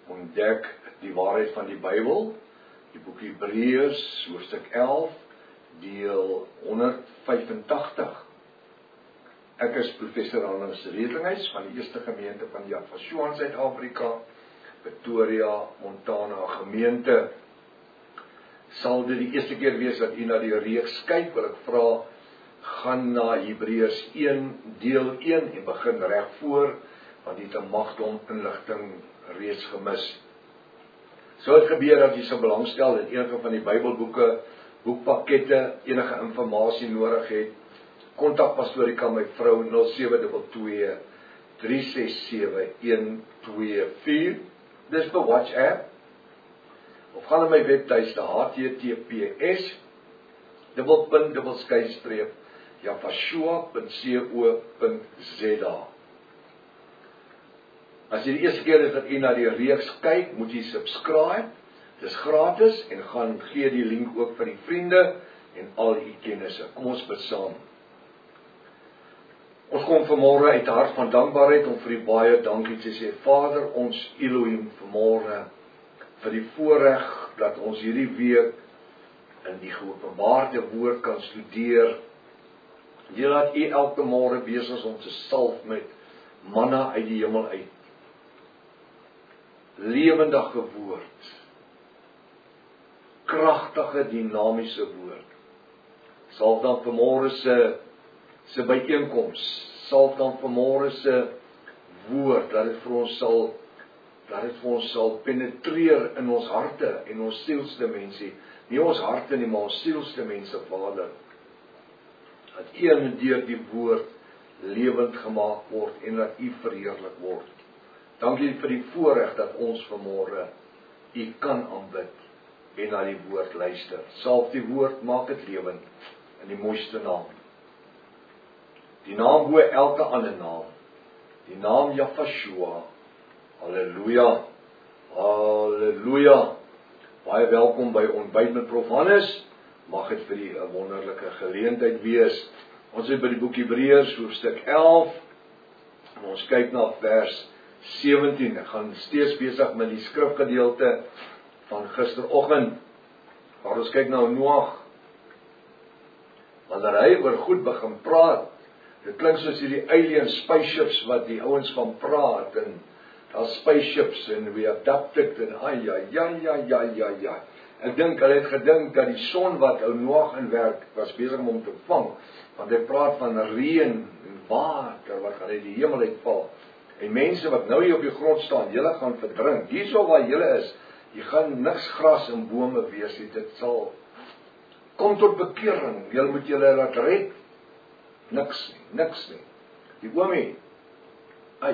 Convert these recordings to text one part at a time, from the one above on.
ontdek die waarheid van die Bybel, die boek Hebreërs, hoofstuk 11, deel 185. Ek is professor Hans Redlinghuis van die Eerste Gemeente van Yafashua in Suid-Afrika, Pretoria, Montana gemeente. Sal dit die eerste keer wees dat u na die reeks kyk, wil ek vra, gaan na Hebreërs 1, deel 1 en begin reg voor, want die te magdom inligting reeds gemis. Sou het gebeur dat jy sou belangstel in enige van die Bybelboeke, boekpakkette, enige informasie nodig het, kontak Pastorika my vrou 0722 367 124. Dis vir WhatsApp. Of gaan na my webtuiste https://yafashua.co.za. As jy die eerste keer is dat jy na die reeks kyk, moet jy subscribe. Dis gratis en gaan gee die link ook vir die vriende en al die kennisse. Kom ons bid saam. Ons kom vanmôre uit 'n hart van dankbaarheid om vir u baie dankie te sê. Vader, ons Elohim, vanmôre vir die voorreg dat ons hierdie week in die geopenbaarde woord kan studeer. Dat u elke môre besig is om te salf met manna uit die hemel uit. Lewendige woord. Kragtige, dinamiese woord. Salf dan vanmôre se byeenkoms, salf dan vanmôre se woord, dat dit vir ons sal penetreer in ons harte en ons sielsdimensie. Nie ons harte nie, maar ons sielsdimensie, Vader. Dat u en deur die woord lewend gemaak word en dat u verheerlik word. Dankie vir die voorreg dat ons vanmôre u kan aanbid en na die woord luister. Salf die woord, maak dit lewend in die mooiste naam. Die naam bo elke ander naam. Die naam Yafashua. Halleluja. Halleluja. Baie welkom by Ontbyt met Prof Hannes. Mag dit vir u 'n wonderlike geleentheid wees. Ons is by die boek Hebreërs, hoofstuk 11. En ons kyk na vers 17. Ek gaan steeds besig met die skrifgedeelte van gisteroggend. Waar ons kyk na Noag. Wanneer hy oor goed begin praat, dit klink soos hierdie alien spaceships wat die ouens van praat, en daar's spaceships, en we adapted, en ja. Ek dink, hulle het gedink dat die son wat ou Noag inwerk, was besig om te vang, want hy praat van reën, en water, wat gaan uit die hemel uitval, en mense wat nou hier op die grond staan, julle gaan verdrink, hierso waar julle is, jy gaan niks gras en bome wees, dit sal, kom tot bekering, julle moet julle laat red, niks nie. Die oomie, ai.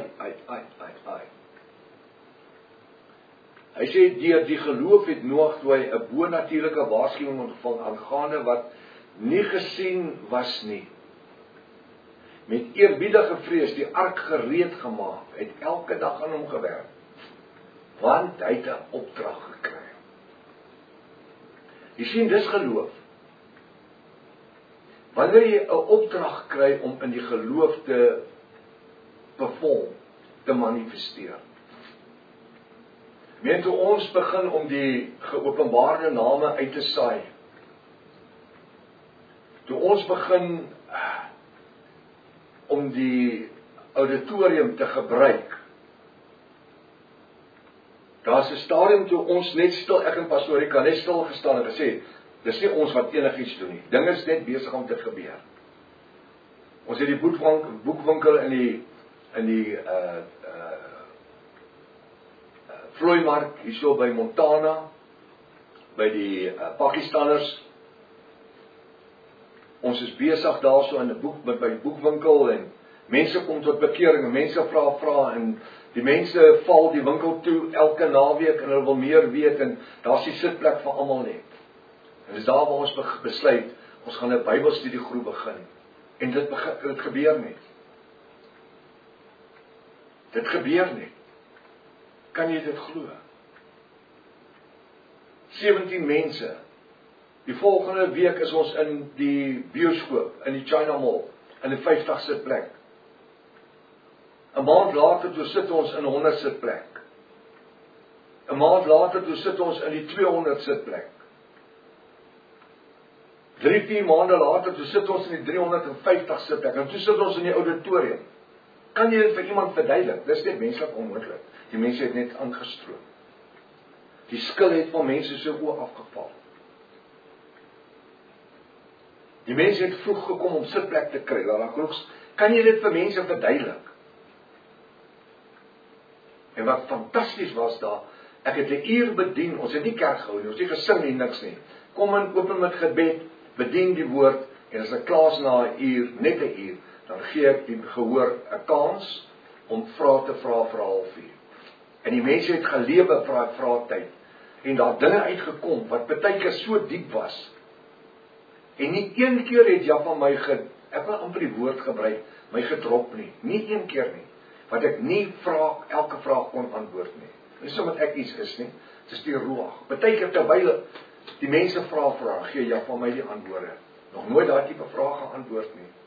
Hy sê, deur die geloof het Noag toe hy 'n bonatuurlike waarskuwing ontvang aangaande wat nie gesien was nie. Met eerbiedige vrees die ark gereed gemaak, het elke dag aan hom gewerk, want hy het 'n opdrag gekry. Jy sien, dis geloof. Wanneer jy 'n opdrag kry om in die geloof te perform, te manifesteer. Toe ons begin om die geopenbaarde name uit te saai. Toe ons begin om die auditorium te gebruik. Daar's 'n stadium toe ons net stil, ek en Pastorika net stil gestaan en gesê, dis nie ons wat enigiets doen nie. Dinge is net besig om te gebeur. Ons het die boekwinkel in die vloeimark hierso by Montana, by die Pakistanners. Ons is besig daarso in 'n by die boekwinkel en mense kom tot bekering en mense vra en die mense val die winkel toe elke naweek en hulle wil meer weet en daar's die sitplek vir almal net. En dis daar waar ons besluit, ons gaan 'n Bybelstudiegroep begin. En dit gebeur net. Dit gebeur net. Kan jy dit glo? 17 mense. Die volgende week is ons in die bioskoop, in die China Mall, in 'n 50 sitplek. 'n maand later toe sit ons in 100 sitplek. 'n maand later, toe sit ons in die 200 sitplek. 3-4 maande later, toe sit ons in die 350 sitplek, en toe sit ons in die auditorium. Kan jy dit vir iemand verduidelik? Dis net menslik onmoontlik. Die mense het net aangestroom. Die skil het van mense so oë afgeval. Die mense het vroeg gekom om sitplek te kry. Kan jy dit vir mense verduidelik? En wat fantasties was daar, ek het 'n uur bedien, ons het nie kerk gehou nie, ons het nie gesing nie, niks nie. Kom in, open met gebed, bedien die woord, en as ek klaar is na 'n uur, net 'n uur, dan gee ek die gehoor 'n kans om vrae te vra vir 'n halfuur. En die mense het gelewe vir daai vraatyd, en daar dinge uitgekom, wat partykeer so diep was. En nie een keer het Jaffa my, ek wil amper die woord gebruik, my gedrop nie, nie een keer nie, wat ek nie elke vraag kon antwoord nie. Dis omdat ek iets is nie, dis die roeg. Partykeer terwyl die mense vra, gee Jaffa my die antwoorde. Nog nooit daai tipe vrae geantwoord nie.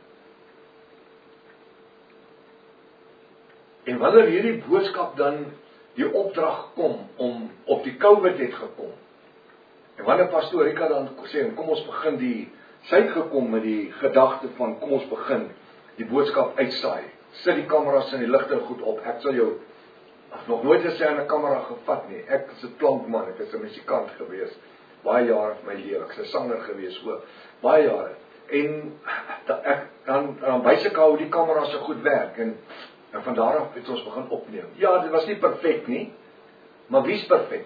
En wanneer hierdie boodskap dan die opdrag kom of die COVID het gekom, en wanneer pastoor Rika dan sê, kom ons begin sy het gekom met die gedagte van, kom ons begin die boodskap uitsaai, sit die kameras en die ligte goed op, ek sal jou, nog nooit het sy aan 'n kamera gevat nie, ek is 'n klankman, ek is 'n musikant gewees, baie jare van my lewe, ek is 'n sanger gewees, baie jare, en dan wys ek hoe die kamera so goed werk, en van daar af het ons begin opneem. Ja, dit was nie perfek nie, maar wie's perfek?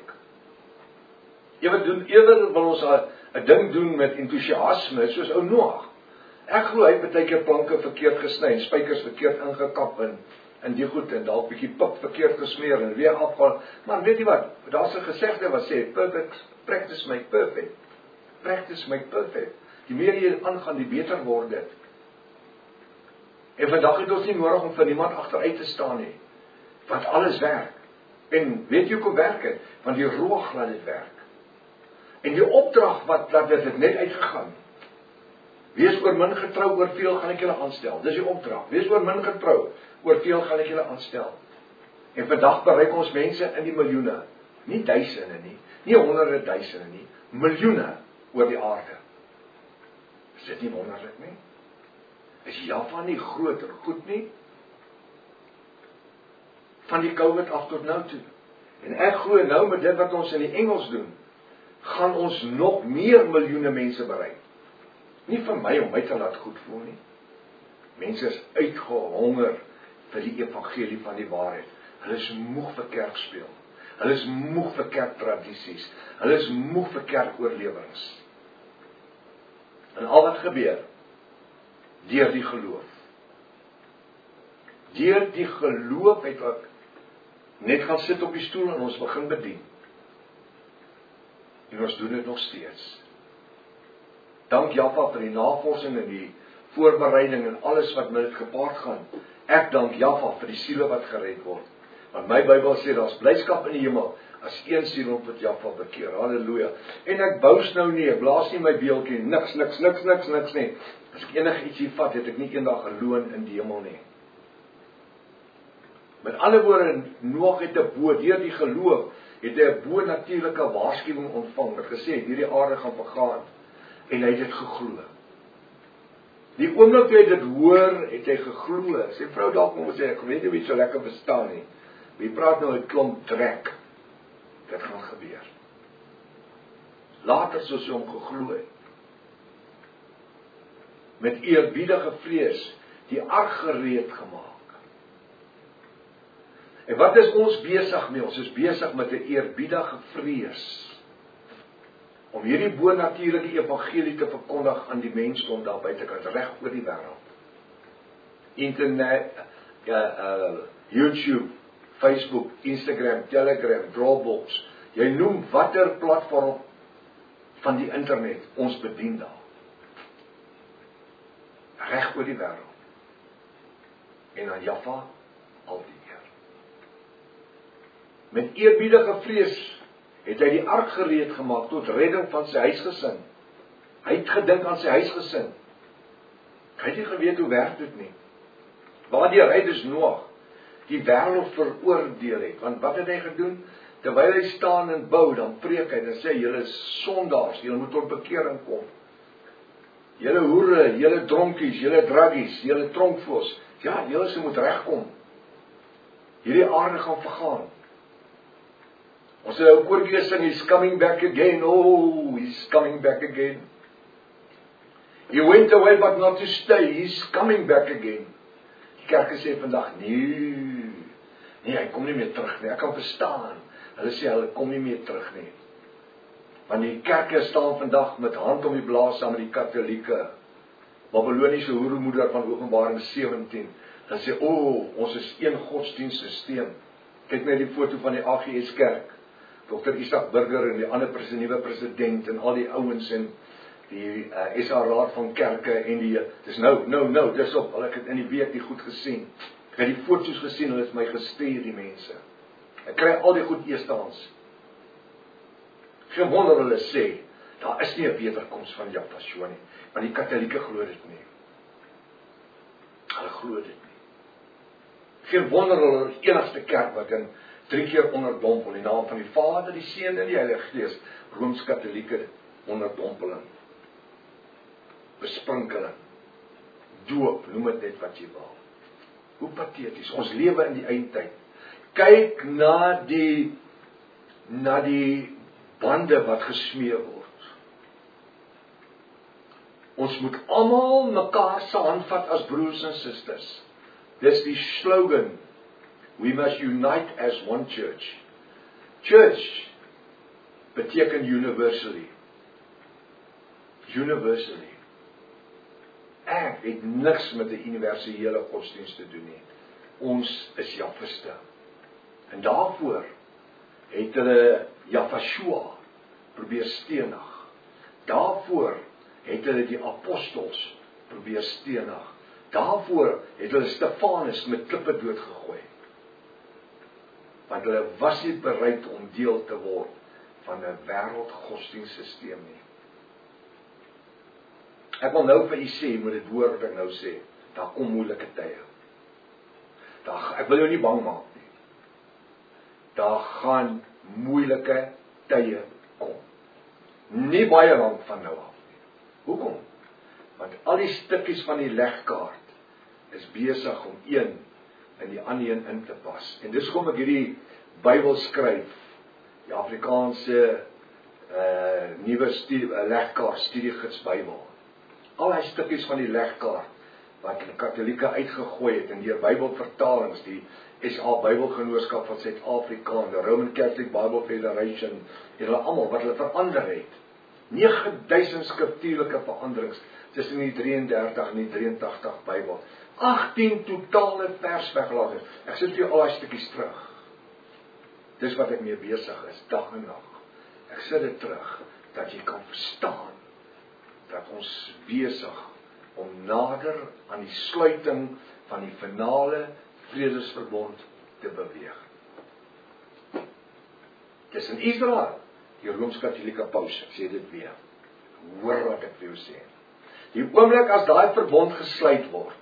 Eerder wil ons 'n ding doen met entoesiasme, soos ou Noag. Ek glo hy het baie keer planke verkeerd gesny, spykers verkeerd ingekap, en die goed, en dalk bietjie pip verkeerd gesmeer, en weer afval. Maar weet jy wat, daar's 'n gesegde wat sê, practice make perfect. Practice make perfect. Die meer jy aangaan, die beter word dit. En vandag het ons nie nodig om vir niemand agteruit te staan nie, want alles werk. En weet jy hoe werk het? Want die roeg laat dit werk. En die opdrag wat dit het net uitgegaan. Wees oor min getrou, oor veel gaan ek julle aanstel. Dis die opdrag. Wees oor min getrou, oor veel gaan ek julle aanstel. En vandag bereik ons mense in die miljoene, nie duisende nie, nie honderde duisende nie, miljoene oor die aarde. Is dit nie wonderlik nie? Is Jaffa nie groot en goed nie? Van die COVID af tot nou toe. En ek glo nou met dit wat ons in die Engels doen, gaan ons nog meer miljoene mense bereik. Nie vir my om my te laat goed voel nie. Mense is uitgehonger vir die evangelie van die waarheid. Hulle is moeg vir kerkspeel. Hulle is moeg vir kerktradisies. Hulle is moeg vir kerkoorlewings. En al wat gebeur, deur die geloof. Deur die geloof het ek net gaan sit op die stoel en ons begin bedien. En ons doen dit nog steeds. Dank Jaffa vir die navorsing en die voorbereiding en alles wat met dit gepaard gaan. Ek dank Jaffa vir die siele wat gered word. Want my Bybel sê, daar's blydskap in die hemel, as een siel op met Jaffa bekeer. Halleluja. En ek bous nou nie, ek blaas nie my beeltjie, niks nie. As ek enig ietsie vat, het ek nie eendag 'n loon in die hemel nie. Met ander woorde, Noag het 'n boot, deur die geloof, het hy 'n bo-natuurlike waarskuwing ontvang, wat gesê het, hierdie aarde gaan vergaan, en hy het dit geglo. Die oomblik toe hy dit hoor, het hy geglo. Sy vrou dalk moet sê, ek weet nie wie so lekker verstaan nie. Wie praat nou 'n klomp trek? Dit gaan gebeur. Later soos hy hom geglo het. Met eerbiedige vrees, die ark gereed gemaak. En wat is ons besig mee? Ons is besig met 'n eerbiedige vrees. Om hierdie bo-natuurlike evangelie te verkondig aan die mensdom daar buitekant, reg oor die wêreld. Internet, YouTube, Facebook, Instagram, Telegram, Dropbox, jy noem watter platform van die internet, ons bedien daar. Reg oor die wêreld. En aan Jaffa al die eer. Met eerbiedige vrees het hy die ark gereed gemaak tot redding van sy huisgesin. Hy het gedink aan sy huisgesin. Hy het nie geweet hoe werk dit nie. Waardeur hy dus Noag die wêreld veroordeel het. Want wat het hy gedoen? Terwyl hy staan en bou, dan preek hy, dan sê hy, julle is sondaars, julle moet tot bekering kom. Julle hoere, julle dronkies, julle druggies, julle tronkvoors, ja, julle se moet regkom. Hierdie aarde gaan vergaan. Ons het ou koortjie gesing, he's coming back again, oh, he's coming back again. He went away but not to stay, he's coming back again. Die kerke sê vandag, nee, hy kom nie meer terug nie, ek kan verstaan. Hulle sê, hulle kom nie meer terug nie. Want die kerke staan vandag met hand om die blaas saam met die katolieke. Babyloniese hoeremoeder van Openbaring 17. Hulle sê, ons is een godsdienstsysteem. Kyk net die foto van die AGS kerk. Dr. Isaac Burger en die ander nuwe president en al die ouens en die SA Raad van Kerke en die, dis dis op, hulle het in die week die goed gesien. Ek het die foto's gesien, hulle het my gestuur, die mense. Ek kry al die goed eerstehands. Geen wonder hulle sê, daar is nie 'n wederkoms van Jahwe nie, want die katolieke glo dit nie. Hulle glo dit nie. Geen wonder hulle is die enigste kerk wat in 3 keer onderdompel, in die naam van die Vader, die Seun en die Heilige Gees, Rooms-Katolieke onderdompeling, besprinkeling, doop, noem dit net wat jy wil. Hoe pateties, ons lewe in die eindtyd. Kyk na die bande wat gesmee word. Ons moet almal mekaar se hand vat as broers en susters. Dis die slogan. We must unite as one church. Church beteken universally. Universally. Ek het niks met 'n universele godsdienst te doen nie. Ons is Jahwe. En daarvoor het hulle Jahwe probeer stenig. Daarvoor het hulle die apostels probeer stenig. Daarvoor het hulle Stefanus met klippe doodgegooi. Want hulle was nie bereid om deel te word van 'n wêreldgodsdienstsysteem nie. Ek wil nou vir u sê, moet dit hoor wat ek nou sê, daar kom moeilike tye. Ek wil jou nie bang maak nie. Daar gaan moeilike tye kom. Nie baie lank van nou af nie. Hoekom? Want al die stukkies van die legkaart is besig om een in die ander een in te pas. En dis hoekom ek hierdie Bybel skryf, die Afrikaanse nuwe legkaart studiegids Bybel. Al die stukkies van die legkaart wat die Katolieke uitgegooi het en deur Bybelvertalings, die SA Bybelgenootskap van Suid-Afrika, die Roman Catholic Bible Federation, en hulle almal wat hulle verander het. 9000 skriftuurlike veranderings tussen die 33 en die 83 Bybel. 18 totale vers weggelaat is. Ek sit vir al die stukkies terug. Dis wat ek mee besig is, dag en nag. Ek sit dit terug, dat jy kan verstaan, dat ons besig om nader aan die sluiting van die finale vredesverbond te beweeg. Tussen Israel, die Rooms-Katolieke paus, ek sê dit weer, hoor wat ek vir jou sê. Die oomblik as daai verbond gesluit word,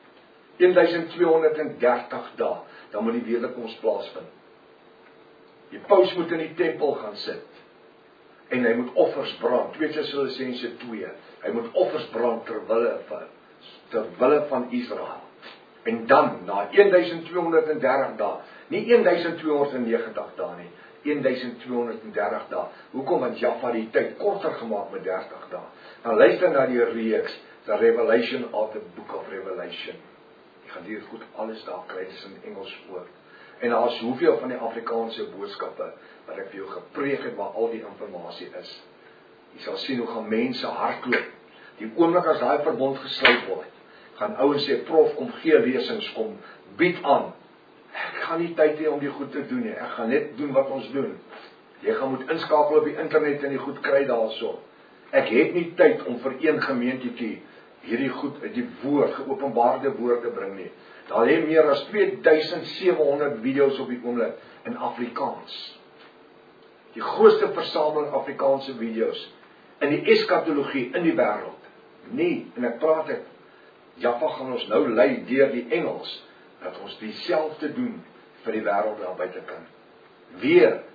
1230 dae, dan moet die wederkoms plaasvind. Die paus moet in die tempel gaan sit, en hy moet offers brand, 2 Tessalonisense 2, hy moet offers brand terwille van Israel. En dan, na 1230 dae, nie 1290 dae nie, 1230 dae. Hoekom? Want Jahwe die tyd korter gemaak met 30 dae. Nou luister na die reeks, the Revelation of the Book of Revelation. Jy gaan hier goed alles daar kry, dis in Engels ook. En daar is hoeveel van die Afrikaanse boodskappe wat ek vir jou gepreek het, waar al die informasie is. Jy sal sien hoe gaan mense hardloop. Die oomblik as daai verbond gesluit word, gaan ouens sê, prof, kom gee lesings, kom bied aan. Ek gaan nie tyd hê om die goed te doen nie. Ek gaan net doen wat ons doen. Jy gaan moet inskakel op die internet en die goed kry daarso. Ek het nie tyd om vir een gemeentetjie hierdie goed uit die woord, geopenbaarde woord te bring nie. Daar lê meer as 2700 video's op die oomblik in Afrikaans. Die grootste versameling Afrikaanse video's in die eskatologie in die wêreld. Nie, en ek praat ek, Jahwe gaan ons nou lei deur die Engels, dat ons dieselfde doen vir die wêreld daar buitekant. Weer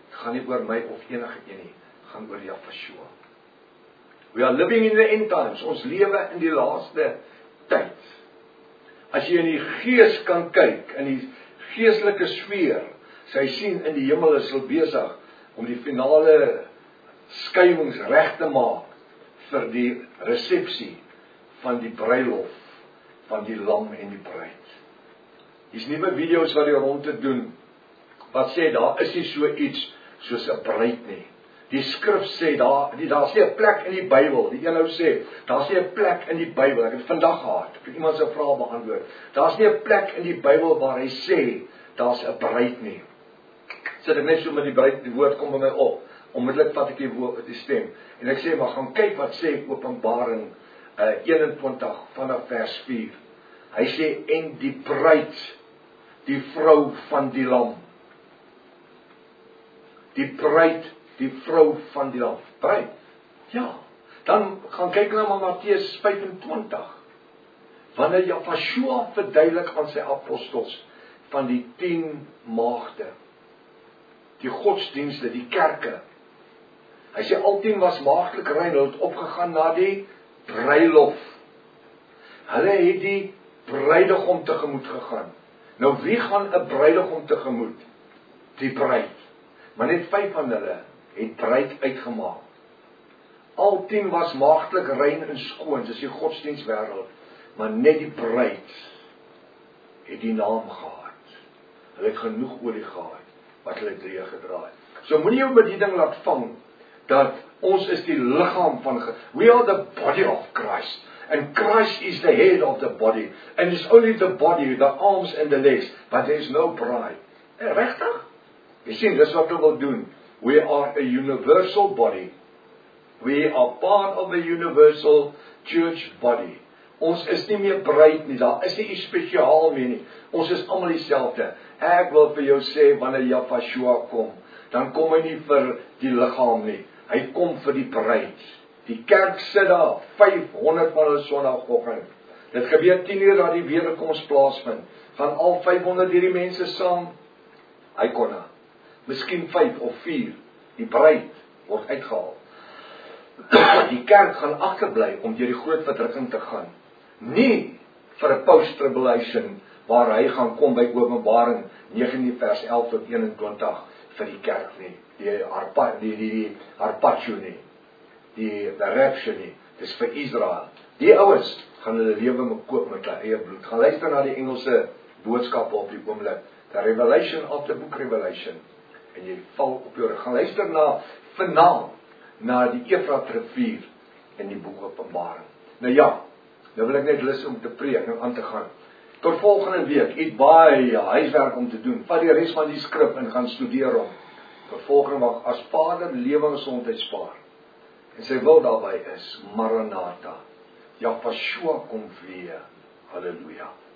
gaan nie oor my of enige een nie, gaan oor Jahshua. We are living in the end times. Ons lewe in die laaste tyd. As jy in die gees kan kyk, in die geestelike sfeer, sy sien in die hemel is hulle besig om die finale skuiwings reg te maak vir die resepsie van die bruilof van die lam en die bruid. Hier's nuwe video's wat die rond te doen, wat sê, daar is nie so iets soos 'n bruid nie. Die skrif sê, daar's nie 'n plek in die Bybel, die een nou sê, daar's nie 'n plek in die Bybel, ek het vandag gehad, ek het iemand se vraag beantwoord, daar's nie 'n plek in die Bybel waar hy sê, daar's 'n bruid nie. Sit ek net so met die bruid, die woord kom by my op, onmiddellik vat ek die stem, en ek sê, maar gaan kyk wat sê Openbaring 21 vanaf vers 4. Hy sê, en die bruid, die vrou van die lam. Die bruid, die vrou van die lam. Bruid, ja. Dan gaan kyk na Matteus 25. Wanneer Jahshua verduidelik aan sy apostels van die 10 maagde, die godsdienste, die kerke. Hy sê al 10 was maagdelik rein, hulle het opgegaan na die bruilof. Hulle het die bruidegom tegemoet gegaan. Nou wie gaan 'n bruidegom tegemoet? Die bruid. Maar net 5 van hulle het bruid uitgemaak. Al 10 was maagdelik rein en skoon, dis die godsdienstwêreld, maar net die bruid het die naam gehad. Hulle het genoeg olie gehad wat hulle drie gedra het. So moenie jou bediening laat vang dat ons is die liggaam van we are the body of Christ. And Christ is the head of the body. And it's only the body, the arms and the legs, but there is no bride. Regtig? Jy sien, dis wat hulle wil doen. We are a universal body. We are part of the universal church body. Ons is nie meer bruid nie, daar is nie iets spesiaal meer nie. Ons is almal dieselfde. Ek wil vir jou sê, wanneer Jahshua kom, dan kom hy nie vir die liggaam nie. Hy kom vir die bruid. Die kerk sit daar, 500 van hulle Sondagoggend. Dit gebeur 10 uur dat die wederkoms plaasvind. Gaan al 500 hierdie mense saam? Hy kon na. Miskien 5 of 4. Die bruid word uitgehaal. Die kerk gaan agterbly om deur die groot verdrukking te gaan. Nie vir 'n post-tribulation waar hy gaan kom by Openbaring 19 vers 11 tot 21 vir die kerk nie. Die harpacho nie. Die rapture nie. Dis vir Israel. Die ouens gaan hulle lewe koop met hulle eie bloed. Gaan luister na die Engelse boodskappe op die oomblik. The Revelation of the Book Revelation. En jy val op jou rug. Gaan luister na vanaand na die Efrat rivier in die boek Openbaring. Nou ja, nou wil ek net lus om te preek en aan te gaan. Tot volgende week, het baie huiswerk om te doen. Vat die res van die skrif en gaan studeer hom. Tot volgende week, as Vader lewe en gesondheid spaar. En sy wil daarby is, Maranatha. Jahshua kom weer. Halleluja.